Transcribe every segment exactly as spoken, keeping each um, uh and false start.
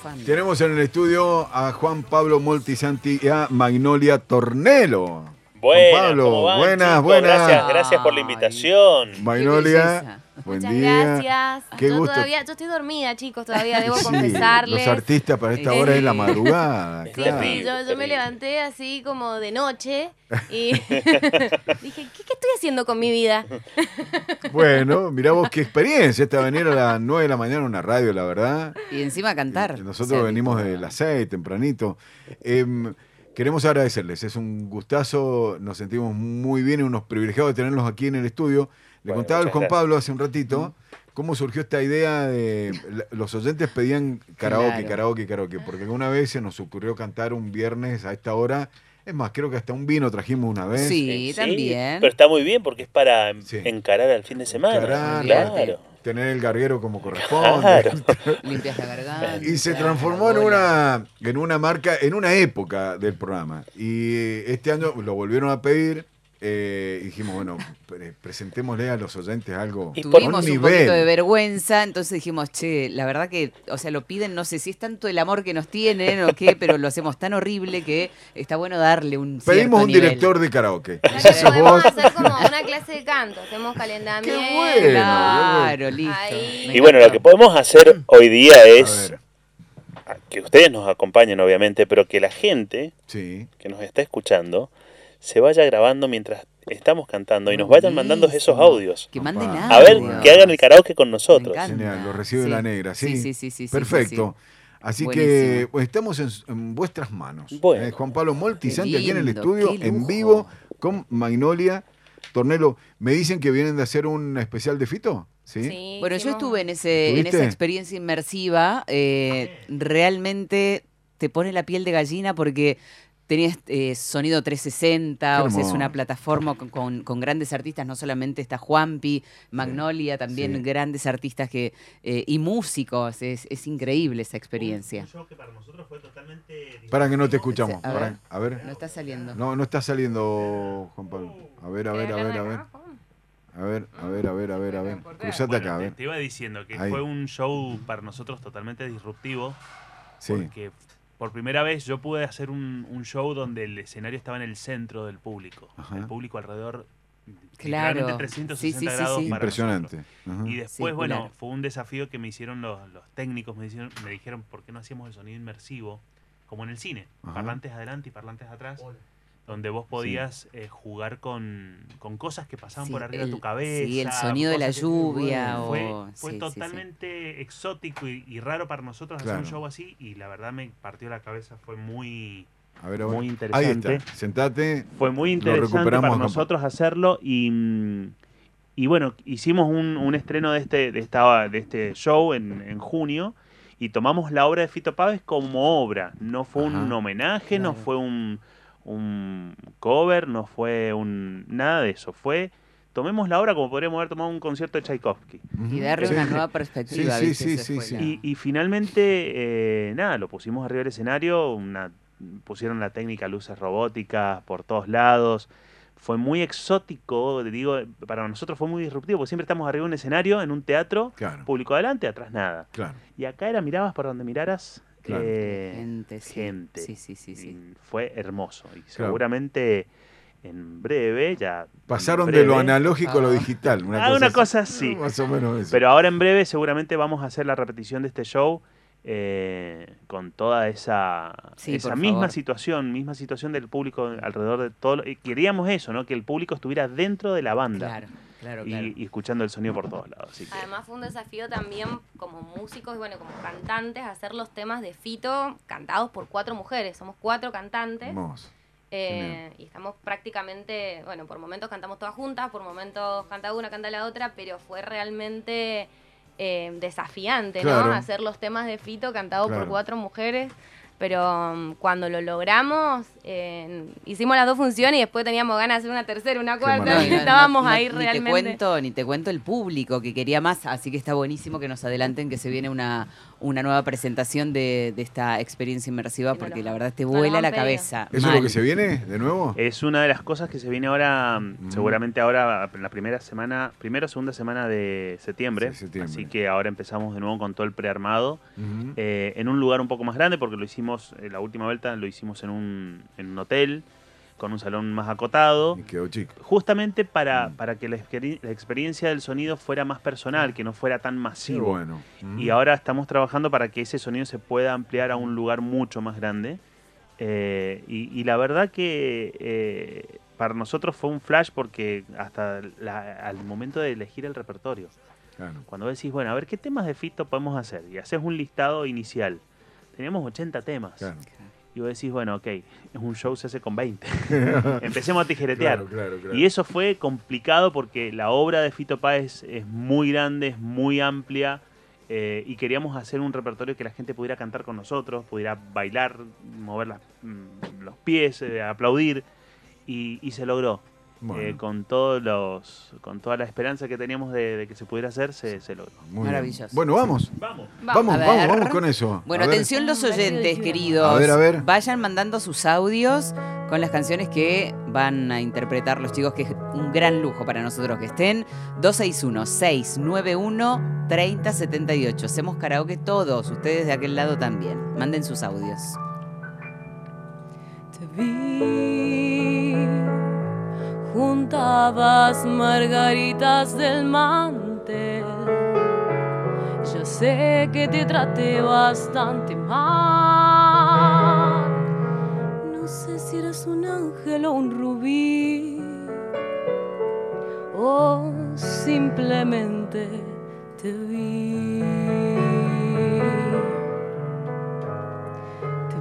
triunfando. Tenemos en el estudio a Juan Pablo Moltisanti y a Magnolia Tornelo. Buenas, Juan Pablo, ¿cómo van, buenas, chicos? buenas. Gracias, gracias por la invitación. Qué Magnolia, belleza. buen Muchas día. gracias. Qué yo gusto. todavía, yo estoy dormida, chicos, todavía debo Sí, confesarles. los artistas para esta Sí. hora es la madrugada, Sí, claro. Sí, yo, yo me terrible. levanté así como de noche y dije, ¿qué, ¿qué estoy haciendo con mi vida? Bueno, mirá vos qué experiencia esta venir a las nueve de la mañana a una radio, la verdad. Y encima cantar. Eh, Nosotros O sea, venimos tipo, de las seis, tempranito. Eh, queremos agradecerles, es un gustazo, nos sentimos muy bien y unos privilegiados de tenerlos aquí en el estudio. Le Bueno, contaba al muchas Juan gracias. Pablo hace un ratito cómo surgió esta idea de... la- Los oyentes pedían karaoke, Claro. karaoke, karaoke, porque alguna vez se nos ocurrió cantar un viernes a esta hora. Es más, creo que hasta un vino trajimos una vez. Sí, también. Pero está muy bien porque es para en- Sí. encarar al fin de semana. Encarar, Claro. tener el garguero como corresponde. Claro. Limpias la garganta. Y se la transformó en bola. una, en una marca, en una época del programa. Y eh, este año lo volvieron a pedir. Eh, y dijimos, bueno, pre- presentémosle a los oyentes algo Y a Tuvimos un un poquito de nivel. vergüenza, entonces dijimos, che, la verdad que, o sea, lo piden, no sé si es tanto el amor que nos tienen o qué, pero lo hacemos tan horrible que está bueno darle un cierto Pedimos un nivel. director de karaoke. Ya Ese que sos podemos vos. hacer como una clase de canto, hacemos calentamiento. Qué bueno. Claro, listo. Ahí. Me Y bueno, lo encantó. que podemos hacer hoy día A es ver, que ustedes nos acompañen, obviamente, pero que la gente sí. que nos está escuchando se vaya grabando mientras estamos cantando y nos vayan mandando esos Buenísimo. audios. Que manden Papá. A ver, audios. que hagan el karaoke con Me nosotros. encanta. Genial, lo recibe Sí. la negra, sí. Sí, sí, sí, sí, sí, Perfecto. sí, Así Buenísimo. que pues, estamos en, en vuestras manos. Bueno. Eh, Juan Pablo Moltisanti Qué aquí en el lindo, estudio, qué en lujo. vivo, con Magnolia Tornelo. Me dicen que vienen de hacer un especial de Fito. Sí. Sí, Bueno, yo hicimos- estuve en ese en ¿Estuviste? esa experiencia inmersiva. eh, realmente te pone la piel de gallina porque tenías eh, sonido trescientos sesenta, Qué o sea, es una hermoso. plataforma con, con- con grandes artistas, no solamente está Juanpi, Magnolia, también sí. grandes artistas que eh, y músicos. Es, es increíble esa experiencia. Un show que para nosotros fue totalmente Para que no te disruptivo. escuchamos. A Para- ver. a ver. No está saliendo. No, no está saliendo, Juan Pablo. A ver, a ver, a ver, a ver. A ver, a ver, a ver, a ver, a ver. Cruzate Bueno, acá, a te, ver. te iba diciendo que Ahí. fue un show para nosotros totalmente disruptivo, Sí. porque por primera vez yo pude hacer un, un show donde el escenario estaba en el centro del público. Ajá. El público alrededor, Claro. literalmente trescientos sesenta Sí, sí, sí, grados sí. para Impresionante. nosotros. Ajá. Y después, Sí, bueno, claro. fue un desafío que me hicieron los, los técnicos, me, hicieron- me dijeron por qué no hacíamos el sonido inmersivo, como en el cine, Ajá. parlantes adelante y parlantes atrás, donde vos podías eh, jugar con, con cosas que pasaban Sí, por arriba el- de tu cabeza. sí, el sonido de la cosas que- lluvia. Fue, o- fue sí, sí, sí. totalmente exótico y, y raro para nosotros hacer Claro. un show así y la verdad me partió la cabeza, fue muy, A ver, a ver. muy Ahí interesante. está. Sentate. Fue muy Lo interesante recuperamos para acá. nosotros hacerlo y, mm, y bueno, hicimos un, un estreno de este, de, esta, de este show en, en junio y tomamos la obra de Fito Páez como obra. No fue un Ajá. homenaje, no Claro. fue un, un cover, no fue un nada de eso. Fue, tomemos la obra como podríamos haber tomado un concierto de Tchaikovsky. Y darle Sí. una nueva perspectiva. Sí, sí, ¿viste? sí, Esa sí, fue sí. la- Y, y finalmente, eh, nada, lo pusimos arriba del escenario, una, pusieron la técnica luces robóticas por todos lados. Fue muy exótico, digo, para nosotros fue muy disruptivo, porque siempre estamos arriba de un escenario, en un teatro, Claro, público adelante, atrás nada. claro. Y acá era, mirabas por donde miraras, Claro. eh, Gente, sí. gente. Sí, sí, sí, sí. Y fue hermoso. Y Claro. seguramente en breve, ya... Pasaron en de lo breve- analógico a lo Ah. digital. Una Ah, cosa, una así. cosa así. Más o menos eso. Pero ahora en breve seguramente vamos a hacer la repetición de este show eh, con toda esa, Sí, esa por misma favor. situación, misma situación del público alrededor de todo. lo- y queríamos eso, ¿no? Que el público estuviera dentro de la banda Claro, claro, y, claro. y escuchando el sonido por todos lados. Así que, Además fue un desafío también como músicos y bueno, como cantantes, hacer los temas de Fito cantados por cuatro mujeres. Somos cuatro cantantes. Hermoso. eh, y estamos prácticamente, bueno, por momentos cantamos todas juntas, por momentos canta una, canta la otra, pero fue realmente eh, desafiante, Claro. ¿no? Hacer los temas de Fito cantados Claro. por cuatro mujeres. Pero um, cuando lo logramos, eh, hicimos las dos funciones y después teníamos ganas de hacer una tercera, una cuarta. maravilla. Y No, no, estábamos no, no, ahí ni realmente. Te cuento, ni te cuento el público que quería más, así que está buenísimo que nos adelanten que se viene una, una nueva presentación de, de esta experiencia inmersiva, Sí, porque no lo- la verdad te no lo vuela han la pedido. cabeza. ¿Eso mal. es lo que se viene de nuevo? Es una de las cosas que se viene ahora, mm. seguramente ahora, en la primera semana, primera o segunda semana de septiembre. Sí, septiembre. Así que ahora empezamos de nuevo con todo el prearmado. Ujú. Eh, en un lugar un poco más grande, porque lo hicimos, eh, la última vuelta lo hicimos en un, en un hotel, con un salón más acotado, Y quedó chico. justamente para, Mm. para que la, experi- la experiencia del sonido fuera más personal, que no fuera tan Qué masivo. bueno. Ujú. Y ahora estamos trabajando para que ese sonido se pueda ampliar a un lugar mucho más grande. Eh, y, y la verdad que eh, para nosotros fue un flash porque hasta la- al momento de elegir el repertorio, Claro. cuando decís, bueno, a ver qué temas de Fito podemos hacer, y haces un listado inicial, teníamos ochenta temas. Claro. Y vos decís, bueno, ok, es un show se hace con veinte. Empecemos a tijeretear. Claro, claro, claro. Y eso fue complicado porque la obra de Fito Páez es muy grande, es muy amplia, eh, y queríamos hacer un repertorio que la gente pudiera cantar con nosotros, pudiera bailar, mover las- mm, los pies, eh, aplaudir, y, y se logró. Bueno, Eh, con todos los, con toda la esperanza que teníamos de, de que se pudiera hacer, se, se logró. muy bien. Maravilloso. Bueno, vamos. Vamos. Vamos, A vamos, ver. vamos con eso. Bueno, A ver. atención los oyentes, queridos. A ver, a ver. Vayan mandando sus audios con las canciones que van a interpretar los chicos, que es un gran lujo para nosotros que estén. dos seis uno, seis nueve uno, tres cero siete ocho. Hacemos karaoke todos, ustedes de aquel lado también. Manden sus audios. Te vi, juntabas margaritas del mantel. Ya sé que te traté bastante mal. No sé si eras un ángel o un rubí, o simplemente te vi. Te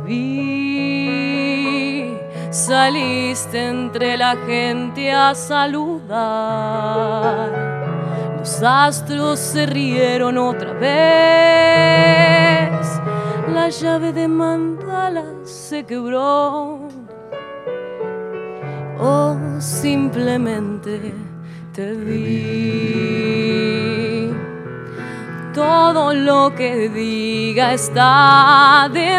vi, saliste entre la gente a saludar. Los astros se rieron otra vez. La llave de mandala se quebró. O simplemente te vi. Todo lo que diga está de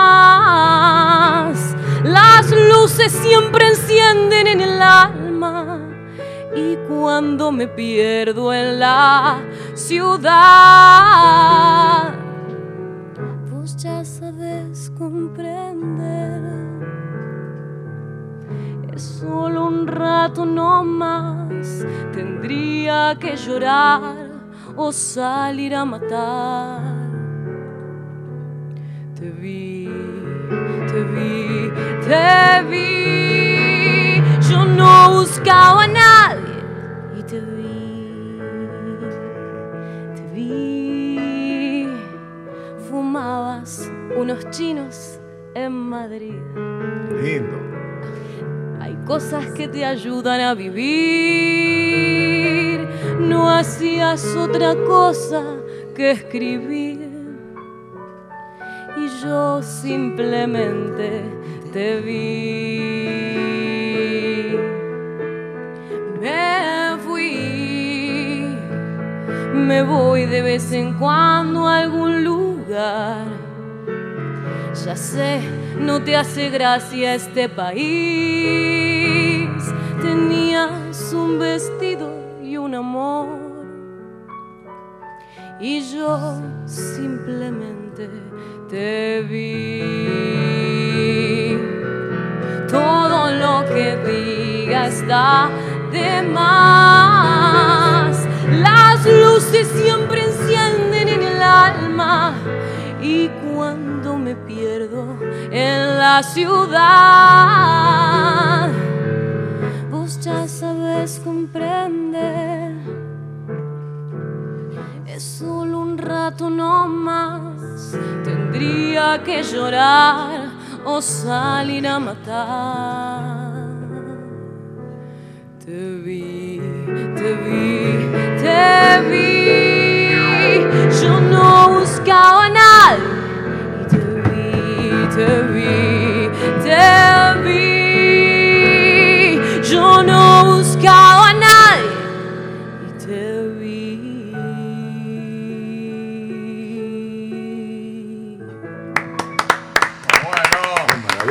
más. Las luces siempre encienden en el alma. Y cuando me pierdo en la ciudad, vos ya sabes comprender. Es solo un rato no más. Tendría que llorar o salir a matar. Te vi, te vi, te vi. Yo no buscaba a nadie y te vi, te vi. Fumabas unos chinos en Madrid. Lindo. Hay cosas que te ayudan a vivir. No hacías otra cosa que escribir. Y yo simplemente te vi. Me fui. Me voy de vez en cuando a algún lugar. Ya sé, no te hace gracia este país. Tenías un vestido y un amor, y yo simplemente te vi. Todo lo que diga está de más. Las luces siempre encienden en el alma. Y cuando me pierdo en la ciudad, vos ya sabes comprender. Es solo un rato no más. Tendría que llorar o salir a matar. Te vi, te vi, te vi. Yo no buscaba a nadie y te vi, te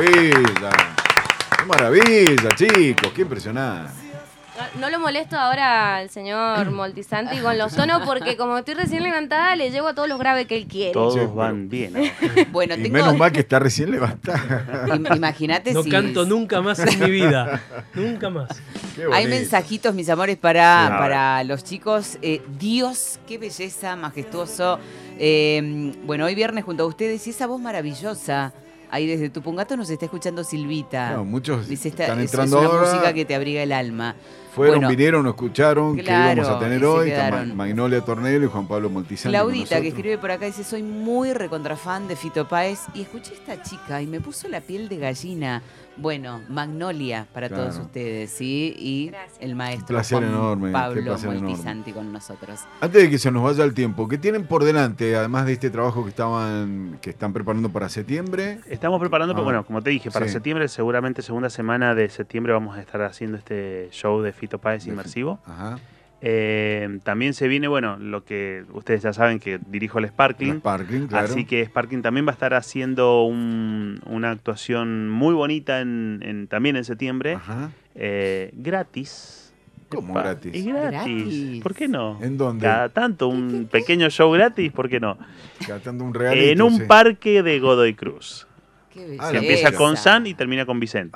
maravilla! ¡Qué maravilla, chicos! ¡Qué impresionante! No, no lo molesto ahora al señor Moltisanti con los tonos porque como estoy recién levantada le llevo a todos los graves que él quiere. Todos Sí, pero- van bien. ¿no? Bueno, Y tengo... menos mal que está recién levantada. im- Imagínate No si... canto nunca más en mi vida. Nunca más. Qué Hay bonito. mensajitos, mis amores, para, Sí. para los chicos. Eh, Dios, qué belleza, majestuoso. Eh, bueno, hoy viernes junto a ustedes y esa voz maravillosa. Ahí desde Tupungato nos está escuchando Silvita. No, muchos Dice, esta, están es, entrando es una ahora. música que te abriga el alma. Fueron, Bueno, vinieron, nos escucharon, claro, que íbamos a tener y se hoy. Está quedaron. Ma- Magnolia Tornello y Juan Pablo Moltisanti. con Claudita, que nosotros. escribe por acá, dice, soy muy recontrafan de Fito Páez y escuché a esta chica y me puso la piel de gallina. Bueno, Magnolia para Claro. todos ustedes, ¿sí? Y Gracias. el maestro Un placer Juan enorme, qué Pablo placer enorme. Moltisanti con nosotros. Antes de que se nos vaya el tiempo, ¿qué tienen por delante, además de este trabajo que estaban que están preparando para septiembre? Estamos preparando, Ah, pero bueno, como te dije, para sí. septiembre, seguramente segunda semana de septiembre vamos a estar haciendo este show de Fito Páez De inmersivo. Ajá. Eh, también se viene, bueno, lo que ustedes ya saben que dirijo el Sparkling. Sparkling, claro. Así que Sparkling también va a estar haciendo un- una actuación muy bonita en, en- también en septiembre, Ajá. eh, gratis. ¿Cómo Epa, gratis? Y gratis. Gratis. ¿Por qué no? ¿En dónde? Cada tanto, un pequeño show gratis, ¿por qué no? Cantando un regalito. En un sí. parque de Godoy Cruz. Qué Ah, Se belleza. la empieza con San y termina con Vicente.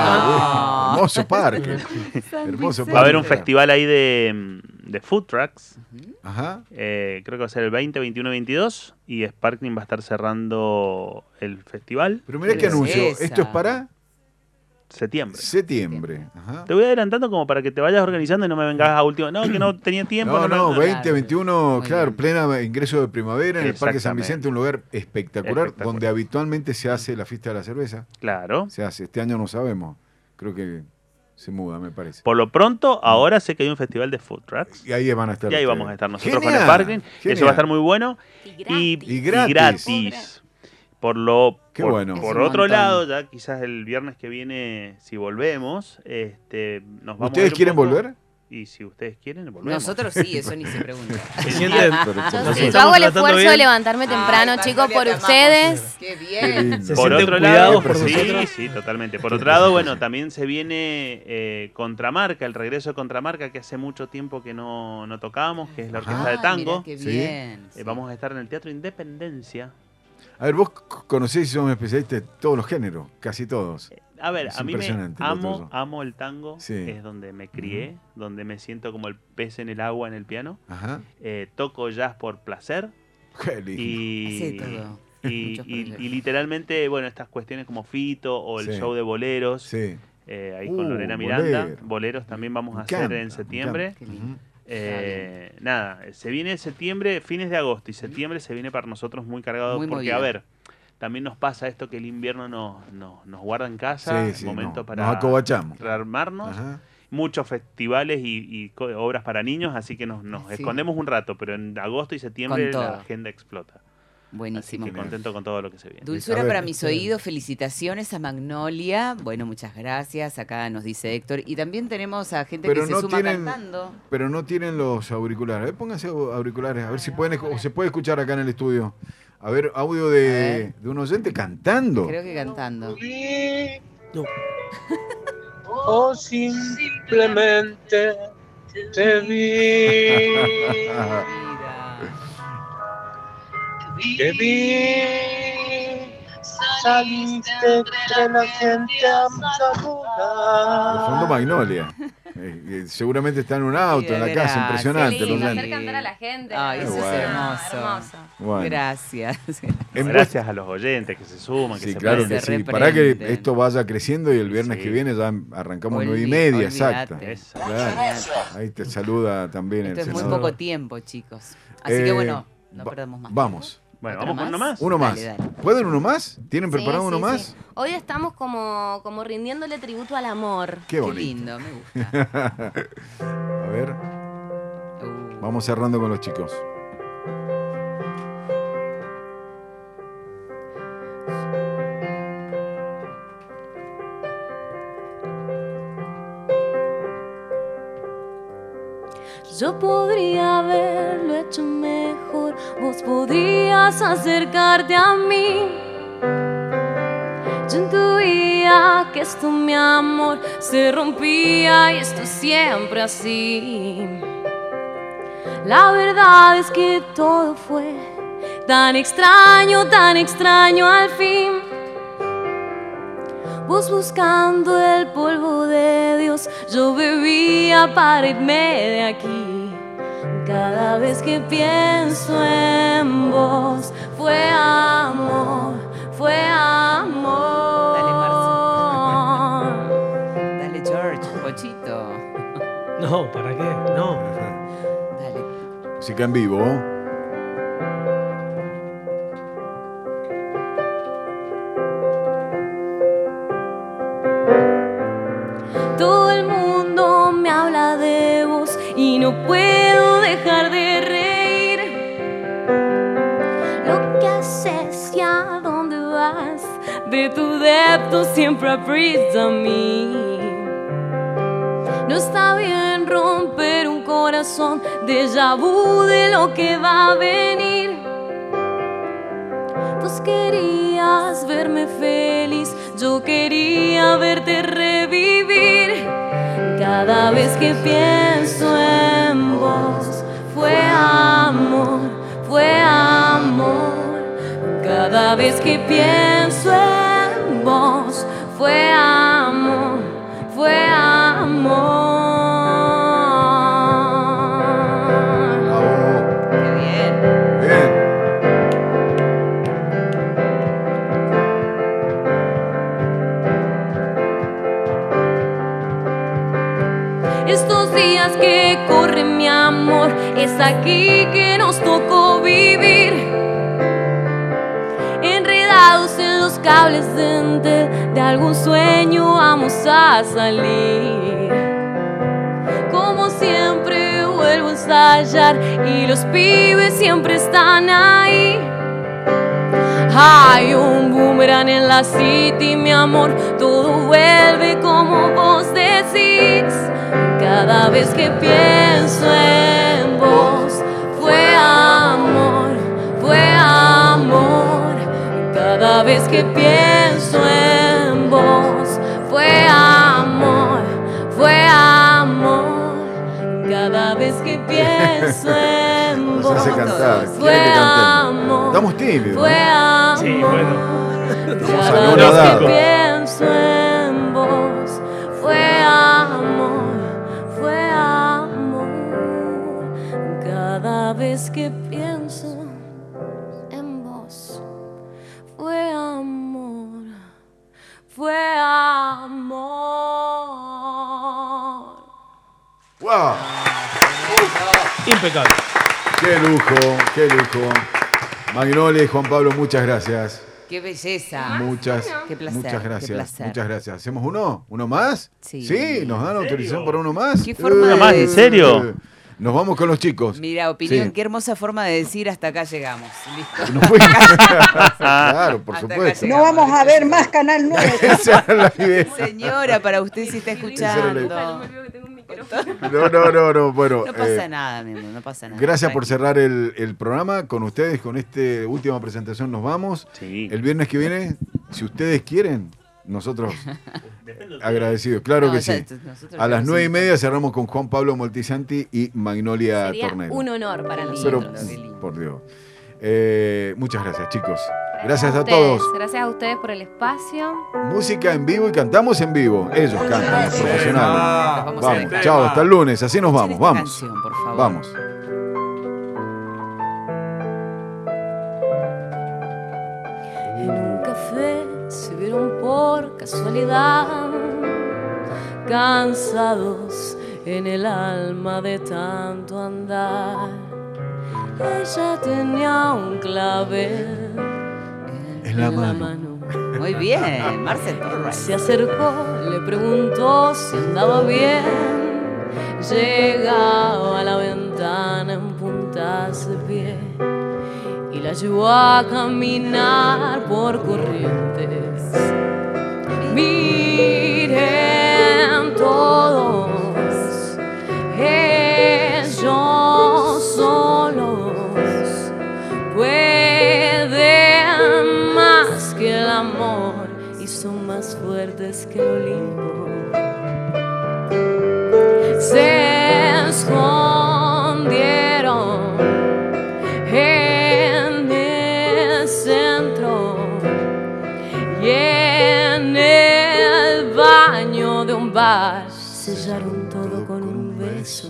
Ah, Ah. hermoso parque. San Hermoso Vicente. Va a haber un parque. festival ahí de, de food trucks. Ajá. eh, creo que va a ser el veinte, veintiuno y veintidós. Y Sparkling va a estar cerrando el festival Pero mirá Qué qué anuncio. belleza. Esto es para septiembre. septiembre. Ajá. Te voy adelantando como para que te vayas organizando y no me vengas a último. No, que no tenía tiempo. No, no, me- veinte, Claro. veintiuno, Muy claro, bien. plena ingreso de primavera en el Parque San Exactamente. Vicente, un lugar espectacular, Espectacular. donde habitualmente se hace la fiesta de la cerveza. Claro. Se hace, este año no sabemos. Creo que se muda, me parece. Por lo pronto, ahora sé que hay un festival de food trucks. Y ahí van a estar. Y ahí ustedes. vamos a estar nosotros Genial, con Sparkling. Eso genial. va a estar muy bueno. Y Y, gratis. Y y gratis. gratis. Por lo Qué por, bueno. por Es un otro montón. lado, ya quizás el viernes que viene, si volvemos, este, nos vamos a ¿Ustedes ir un quieren poco- volver? Y si ustedes quieren, volvemos. Nosotros sí, eso ni se pregunta. Se siente- Pero- Yo, Nos yo estamos hago el tratando esfuerzo bien. de levantarme temprano, Ay, chicos, Magnolia, por te amamos. ustedes. Qué Qué bien. lindo. Se Por sienten otro cuidados lado, por sí, nosotros. sí, totalmente. Por Qué otro lado, precioso. bueno, también se viene eh, Contramarca, el regreso de Contramarca, que hace mucho tiempo que no, no tocábamos, que es la orquesta Ajá. de tango. Ah, mirá qué Sí. bien. Eh, vamos a estar en el Teatro Independencia. A ver, vos c- conocés y sos un especialista de todos los géneros, casi todos. A ver, Es a mí me impresionante lo amo, tuyo. amo el tango, Sí. es donde me crié, donde me siento como el pez en el agua en el piano. Ajá. Eh, toco jazz por placer Qué lindo. y, Hace de todo. y, Muchos y- proyectos. y literalmente, bueno, estas cuestiones como Fito o el Sí. show de boleros, Sí. eh, ahí Uh, con Lorena Miranda, bolero. boleros también vamos Me a hacer encanta, en me septiembre. Qué lindo. Ujú. Eh, nada, se viene septiembre, fines de agosto y septiembre se viene para nosotros muy cargado Muy porque, movido. a ver, también nos pasa esto que el invierno nos, nos, nos guarda en casa, Sí, sí, momento no, para nos acobachamos. rearmarnos, Ajá. muchos festivales y, y co- obras para niños, así que nos, nos Sí. escondemos un rato, pero en agosto y septiembre Con la todo. agenda explota. Así Buenísimo. que contento con todo lo que se viene. Dulzura A ver, para mis excelente. oídos, felicitaciones a Magnolia. Bueno, muchas gracias. Acá nos dice Héctor. Y también tenemos a gente Pero que se no suma tienen- cantando. Pero no tienen los auriculares. A ver, pónganse au- auriculares, a ver si pueden, o se puede escuchar acá en el estudio. A ver, audio A de, ver. de un oyente cantando. Creo que cantando. No. O simplemente te vi, Vida. te vi, saliste entre la gente a De fondo saludar. Magnolia. Eh, eh, seguramente está en un auto, Sí, en la de casa, gracia. impresionante. Qué los lindo, oyentes. hacer cantar a la gente. Ay, eso es Ah, hermoso. hermoso. Bueno. Gracias. En Gracias a los oyentes que se suman, que Sí, se claro prenden. que Se sí. Para que reprenden. esto vaya creciendo y el viernes Sí. que viene ya arrancamos nueve y Olvi- media, olvídate. exacta. Eso. Claro. Ahí te saluda también Esto el es muy senador. poco tiempo, chicos. Así Eh, que bueno, no va- perdamos más. Vamos. Bueno, ¿Otro vamos con uno más? más. Uno más. Dale, dale. ¿Pueden uno más? ¿Tienen Sí, preparado uno sí, más? sí. Hoy estamos como, como rindiéndole tributo al amor. Qué Qué bonito. lindo, me gusta. A ver, Uh, vamos cerrando con los chicos. Yo podría haberlo hecho mejor, vos podrías acercarte a mí. Yo intuí que esto, mi amor, se rompía y esto siempre así. La verdad es que todo fue tan extraño, tan extraño al fin. Vos buscando el polvo de Dios, yo bebía para irme de aquí. Cada vez que pienso en vos, fue amor, fue amor. Dale, Marce. Dale, George, Pochito. No, ¿para qué? No. Dale. Música en vivo. Todo el mundo me habla de vos y no puedo dejar de reír. Lo que haces y a dónde vas, de tu depto siempre aprisa a mí. No está bien romper un corazón, déjà vu de lo que va a venir. Vos querías verme feliz, yo quería verte revivir. Cada vez que pienso en vos, fue amor, fue amor. Cada vez que pienso en vos, fue amor, fue amor. Bravo. Qué bien. Bien. Estos días que corren, mi amor, es aquí que nos tocó vivir. Enredados en los cables de, de, de algún sueño vamos a salir. Como siempre vuelvo a ensayar y los pibes siempre están ahí. Hay un boomerang en la city, mi amor, todo vuelve como vos decís. Cada vez que pienso en vos, fue amor, fue amor. Cada vez que pienso en vos, fue amor, fue amor. Cada vez que pienso en Nos vos, hace cantar. fue Quiere que cantemos. amor, Estamos tímidos. fue amor. Sí, bueno. Estamos Cada vez anodados. que pienso en vos, fue amor, fue amor. Cada vez que pienso en vos, fue amor, fue amor. ¡Wow! Impecable. ¡Qué lujo! ¡Qué lujo! Magnolia y Juan Pablo, muchas gracias. Qué belleza. Muchas, Qué placer, muchas qué gracias. placer. Muchas gracias. ¿Hacemos uno? ¿Uno más? Sí. ¿nos dan ¿En autorización serio? para uno más? ¿Qué forma ¿Uno más? ¿En serio? Nos vamos con los chicos. Mira, opinión, Sí. qué hermosa forma de decir hasta acá llegamos. Listo. No fue- claro, por Hasta acá supuesto. llegamos. No vamos a ver más Canal nueve. Esa era la idea. Señora, para usted si está escuchando. No, no, no, no. Bueno, No pasa eh, nada, mi amor, no pasa nada. gracias por Tranquilo. cerrar el, el programa con ustedes. Con esta última presentación nos vamos. Sí. El viernes que viene, si ustedes quieren, nosotros agradecidos. Claro No, que ya, sí. esto- nosotros A ya las lo nueve y hicimos. media cerramos con Juan Pablo Moltisanti y Magnolia Sería Tornero. un honor para Pero, nosotros. qué lindo. por Dios. Eh, muchas gracias, chicos. Gracias a ustedes, todos. Gracias a ustedes por el espacio. Música en vivo y cantamos en vivo. Ellos cantan, los profesionales. Los vamos a Vamos, dejar. chao, hasta el lunes. Así nos vamos, Escuchen esta vamos. canción, por favor. Vamos. En un café se vieron por casualidad, cansados en el alma de tanto andar. Ella tenía un clavel En la mano. Muy bien, Marcel Torres. Se acercó, le preguntó si andaba bien. Llegaba a la ventana en puntas de pie y la llevó a caminar por Corrientes. Miren todos, ellos solos pueden más que el amor y son más fuertes que el Olimpo. Se escondieron en el centro y en el baño de un bar sellaron todo con un beso.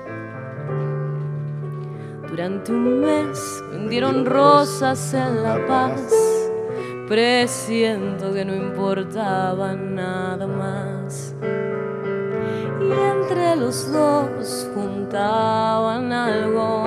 Durante un mes vendieron rosas en La Paz, presiento que no importaba nada más. Y entre los dos juntaban algo.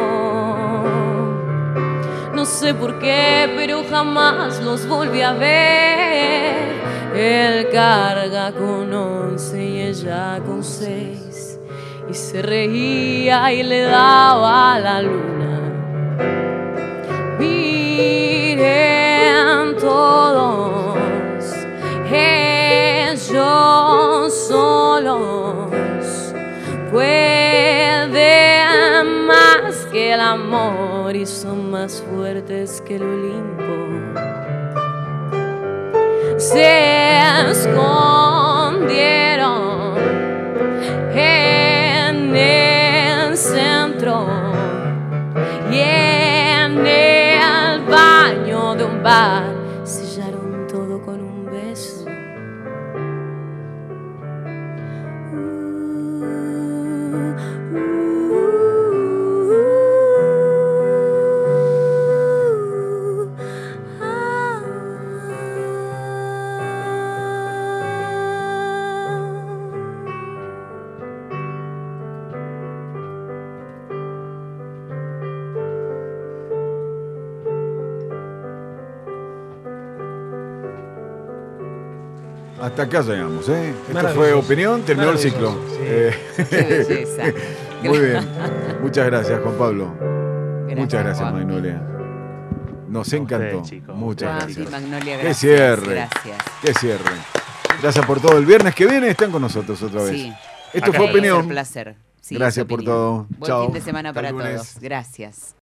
No sé por qué, pero jamás los volví a ver. Él carga con once y ella con seis, y se reía y le daba a la luna. Miren todos, ellos solos pueden más que el amor y son más fuertes que el Olimpo. Se escondieron en el centro y en el baño de un bar sellaron todo con un beso. Hasta acá llegamos, ¿eh? Esto fue Maravilloso. opinión, terminó el ciclo. Maravilloso, sí. Eh, Qué belleza. Muy bien. Muchas gracias, Juan Pablo. Gracias, Muchas gracias, Juan. Magnolia. Nos A encantó. ustedes, chicos. Muchas Juan, gracias. sí, Magnolia, Qué gracias. cierre. Gracias. Qué cierre. Gracias por todo. El viernes que viene están con nosotros otra vez. Sí. Esto Acá fue estamos. opinión. Un placer. Sí, Gracias su por opinión. todo. Buen Chao. fin de semana Hasta para el lunes. todos. Gracias.